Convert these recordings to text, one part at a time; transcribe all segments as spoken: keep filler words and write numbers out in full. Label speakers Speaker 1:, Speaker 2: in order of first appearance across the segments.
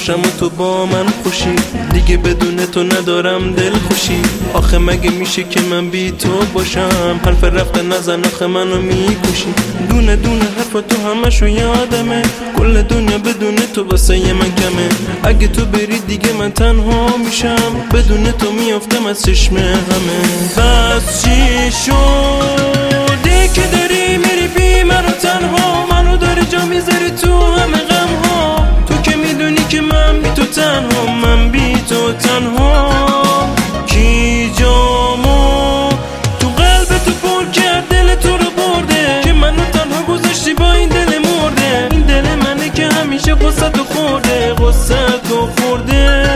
Speaker 1: باشم و تو با من خوشی، دیگه بدون تو ندارم دل خوشی. آخه مگه میشه که من بی تو باشم؟ حرف رفته نزن آخه منو میکشی. دونه دونه حرف تو همشو یادمه، کل دنیا بدون تو واسه من کمه. اگه تو بری دیگه من تنها میشم، بدون تو میافتم از چشم همه. بس چی شده که داری میری بی منو تنها؟ منو داری جا میذاری تو همه غم ها. تو که میدونی که من بی تو تنها، من بی تو تنها. کی جامو تو قلب تو پر کرد، دل تو رو برده که منو تنها گذاشتی با این دل مرده. این دل منه که همیشه غصه تو خورده، غصه تو خورده.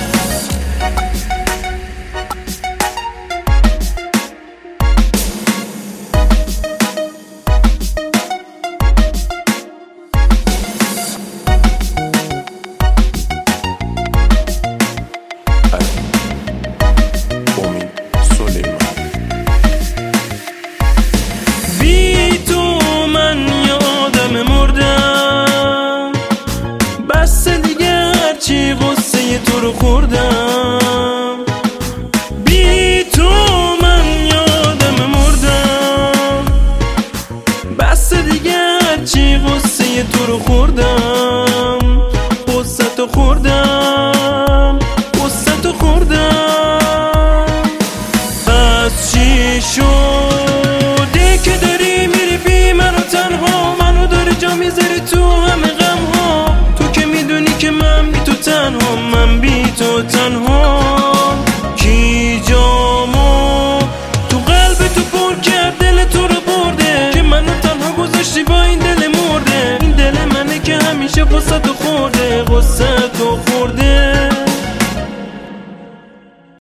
Speaker 1: بی تو من یادم مردم، بس دیگه هرچی غصه تو رو خوردم. بی تو من یادم مردم، بس دیگه هرچی غصه تو رو خوردم. غصه تو خوردم، غصه تو خوردم. بس چی شده که داری میری بی منو تنها؟ منو داری جا میذاری تو همه غم ها. تو که میدونی که من بی تو تنها، من بی تو تنها. کی جامو تو قلب تو پر کرد، دل تو رو برده که منو تنها گذاشتی با این دل مرده. این دل منه که همیشه غصه تو خورده، غصه